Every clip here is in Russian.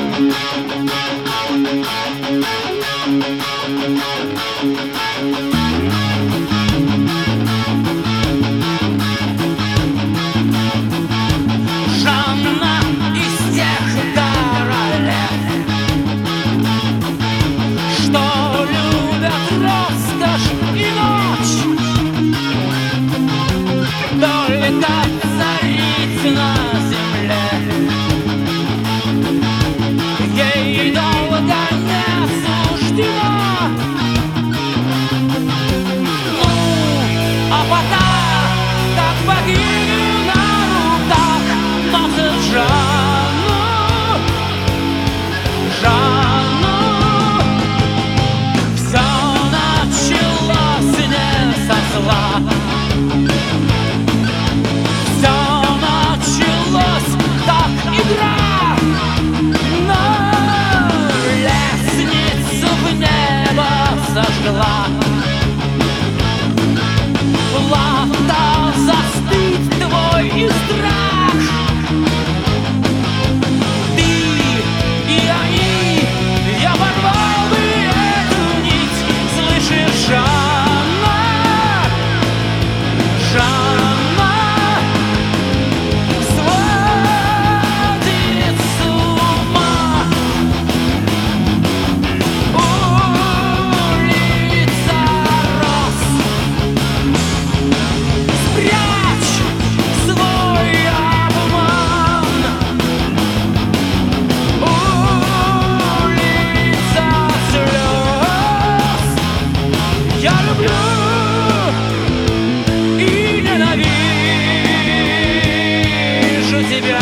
Жанна из тех королев, что любят роскошь и ночь, только царить на земле ей долго не суждено. Ну, а потом, как богиню на руках носит Жанну, Жанну. Все началось не со зла, все началось как игра, но лестницу в небо сожгла. Плата застыть твой и страх. Ты и они, я порвал бы эту нить, слышишь, Жанна, Жанна сводит с ума. Улица роз, спрячь свой обман. Улица слез, я люблю и ненавижу тебя.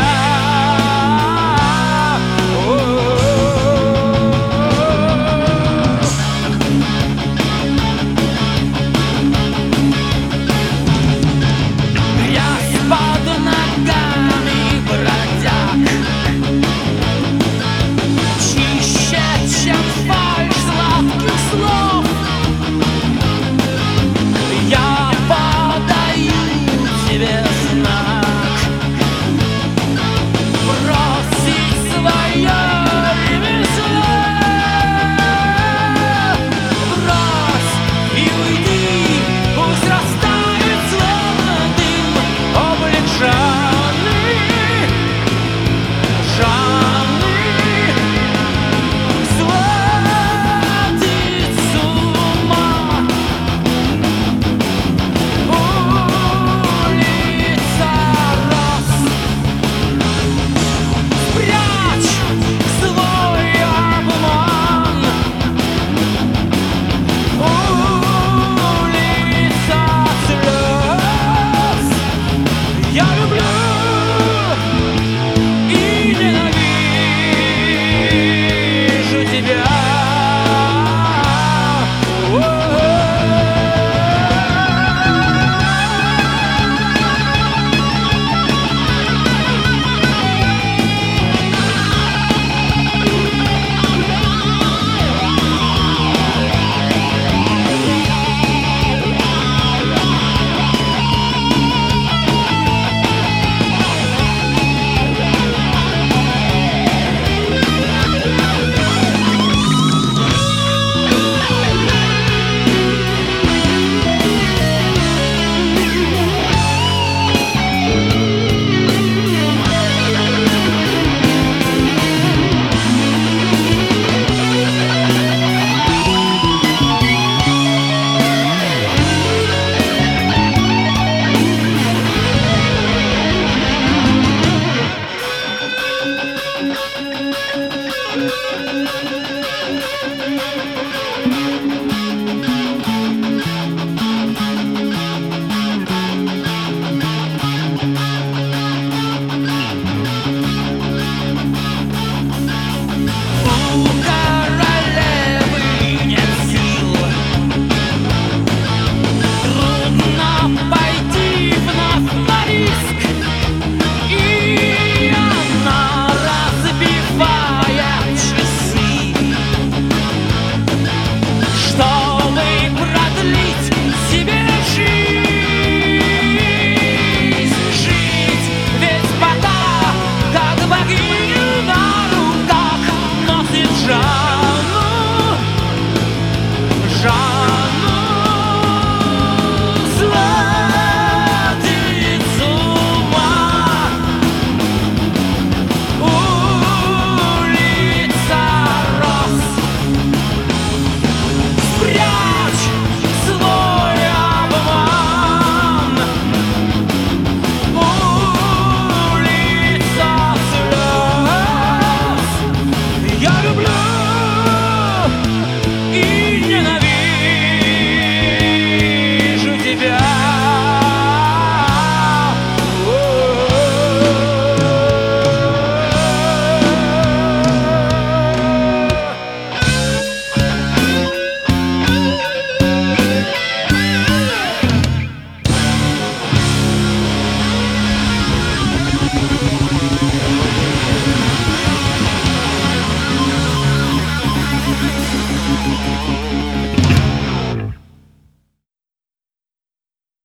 Грязь под ногами бродяг чище, чем фальшь сладких слов. Я подаю тебе знак бросить свое ремесло. Брось и уйди, пусть растает словно дым облик Жанны, Жанны сводит с ума. Улица роз, спрячь свой обман. Улица слез, я люблю и ненавижу тебя.